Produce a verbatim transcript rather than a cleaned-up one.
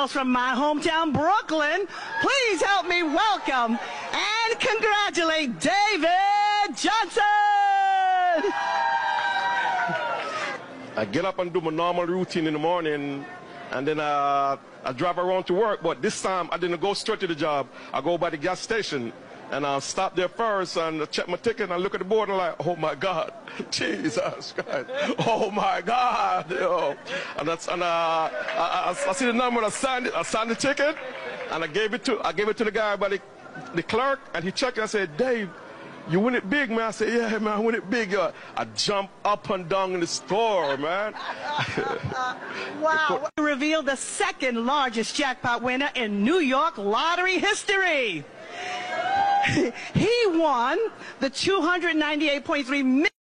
else from my hometown, Brooklyn. Please help me welcome and congratulate David Johnson. I get up and do my normal routine in the morning, and then uh, I drive around to work. But this time, I didn't go straight to the job. I go by the gas station, and I stop there first and check my ticket, and I look at the board and I'm like, oh my God, Jesus Christ, oh my God, yo. And that's and uh, I, I, I see the number, and I signed it, I signed the ticket, and I gave it to I gave it to the guy by the, the clerk, and he checked it. I said, Dave, you win it big, man. I said, yeah, man, I win it big. Yo. I jump up and down in the store, man. Wow. Revealed the second largest jackpot winner in New York lottery history. He won the two hundred ninety-eight point three million